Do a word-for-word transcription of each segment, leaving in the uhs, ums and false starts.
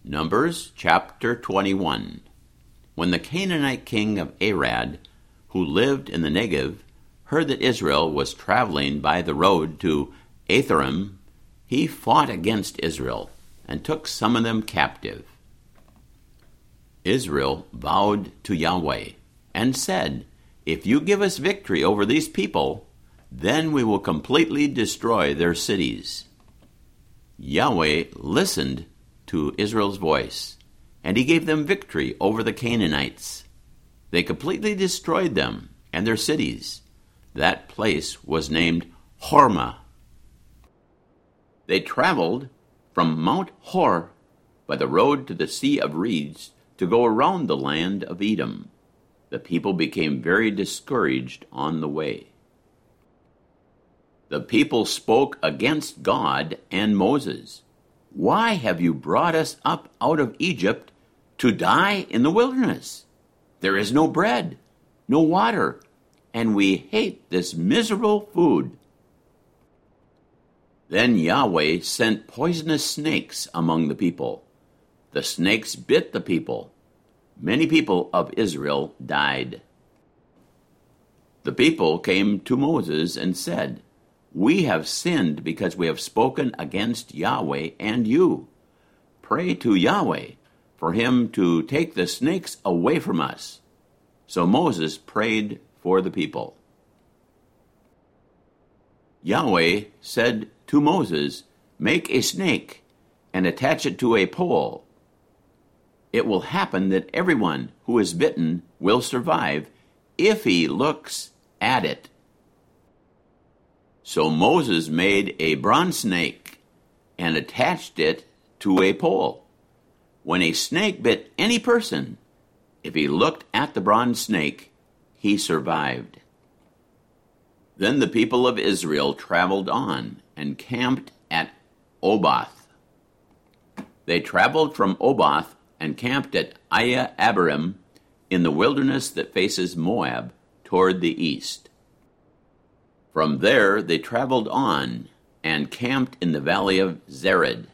Numbers chapter twenty-one. When the Canaanite king of Arad, who lived in the Negev, heard that Israel was traveling by the road to Atharim, he fought against Israel and took some of them captive. Israel vowed to Yahweh and said, "If you give us victory over these people, then we will completely destroy their cities." Yahweh listened to Israel's voice, and he gave them victory over the Canaanites. They completely destroyed them and their cities. That place was named Hormah. They traveled from Mount Hor by the road to the Sea of Reeds to go around the land of Edom. The people became very discouraged on the way. The people spoke against God and Moses. "Why have you brought us up out of Egypt to die in the wilderness? There is no bread, no water, and we hate this miserable food." Then Yahweh sent poisonous snakes among the people. The snakes bit the people. Many people of Israel died. The people came to Moses and said, "We have sinned because we have spoken against Yahweh and you. Pray to Yahweh for him to take the snakes away from us." So Moses prayed for the people. Yahweh said to Moses, "Make a snake and attach it to a pole. It will happen that everyone who is bitten will survive if he looks at it." So Moses made a bronze snake and attached it to a pole. When a snake bit any person, if he looked at the bronze snake, he survived. Then the people of Israel traveled on and camped at Oboth. They traveled from Oboth and camped at Iye Abarim in the wilderness that faces Moab toward the east. From there they traveled on and camped in the valley of Zered.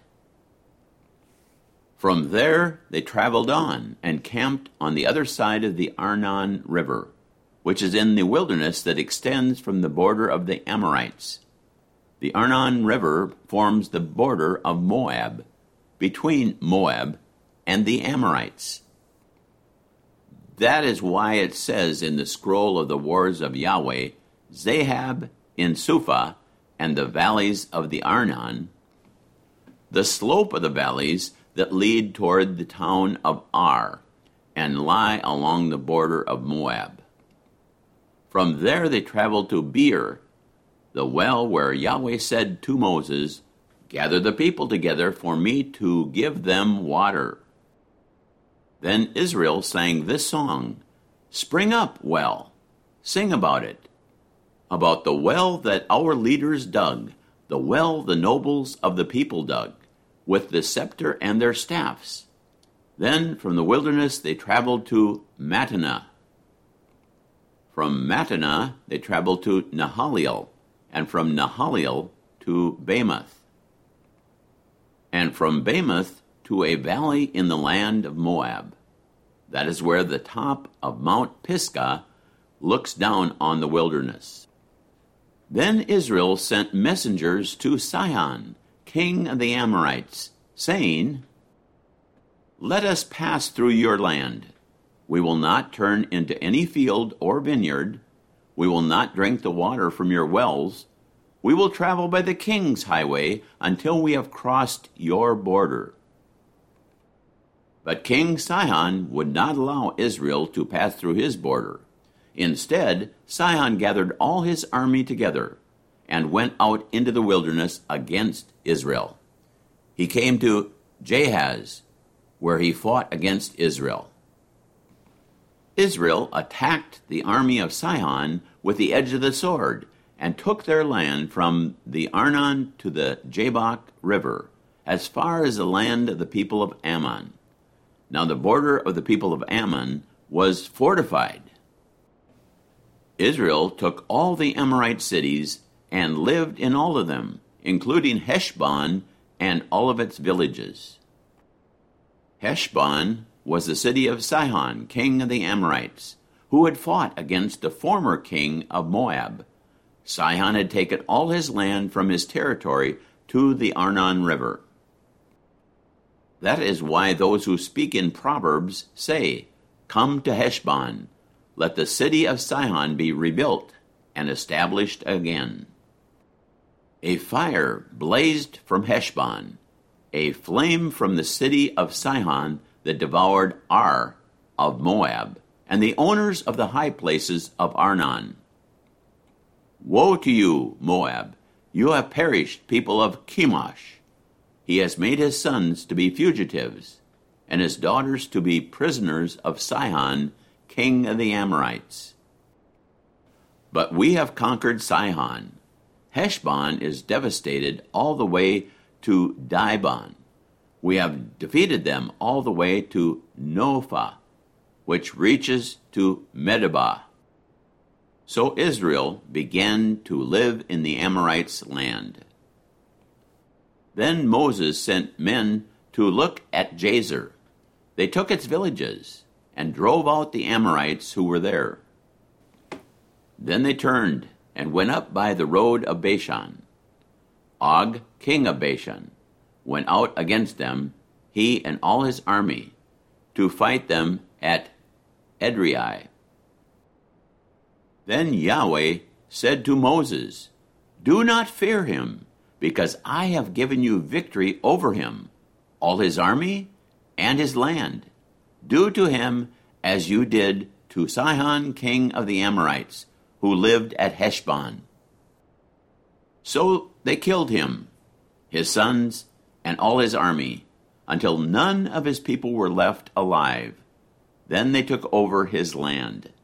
From there they traveled on and camped on the other side of the Arnon River, which is in the wilderness that extends from the border of the Amorites. The Arnon River forms the border of Moab, between Moab and the Amorites. That is why it says in the scroll of the wars of Yahweh, Zahab in Suphah and the valleys of the Arnon, the slope of the valleys that lead toward the town of Ar and lie along the border of Moab. From there they traveled to Beer, the well where Yahweh said to Moses, "Gather the people together for me to give them water." Then Israel sang this song, "Spring up, well, sing about it, about the well that our leaders dug, the well the nobles of the people dug, with the scepter and their staffs." Then from the wilderness they traveled to Mattanah. From Mattanah they traveled to Nahaliel, and from Nahaliel to Bamoth, and from Bamoth to a valley in the land of Moab. That is where the top of Mount Pisgah looks down on the wilderness. Then Israel sent messengers to Sihon, king of the Amorites, saying, "Let us pass through your land. We will not turn into any field or vineyard. We will not drink the water from your wells. We will travel by the king's highway until we have crossed your border." But King Sihon would not allow Israel to pass through his border. Instead, Sihon gathered all his army together and went out into the wilderness against Israel. He came to Jahaz, where he fought against Israel. Israel attacked the army of Sihon with the edge of the sword and took their land from the Arnon to the Jabbok River, as far as the land of the people of Ammon. Now the border of the people of Ammon was fortified. Israel took all the Amorite cities and lived in all of them, including Heshbon and all of its villages. Heshbon was the city of Sihon, king of the Amorites, who had fought against the former king of Moab. Sihon had taken all his land from his territory to the Arnon River. That is why those who speak in Proverbs say, "Come to Heshbon, let the city of Sihon be rebuilt and established again." A fire blazed from Heshbon, a flame from the city of Sihon that devoured Ar of Moab, and the owners of the high places of Arnon. Woe to you, Moab! You have perished, people of Chemosh. He has made his sons to be fugitives, and his daughters to be prisoners of Sihon, king of the Amorites. But we have conquered Sihon. Heshbon is devastated all the way to Dibon. We have defeated them all the way to Nophah, which reaches to Medeba. So Israel began to live in the Amorites' land. Then Moses sent men to look at Jazer. They took its villages and drove out the Amorites who were there. Then they turned and went up by the road of Bashan. Og, king of Bashan, went out against them, he and all his army, to fight them at Edrei. Then Yahweh said to Moses, "Do not fear him, because I have given you victory over him, all his army and his land. Do to him as you did to Sihon, king of the Amorites, who lived at Heshbon." So they killed him, his sons, and all his army, until none of his people were left alive. Then they took over his land.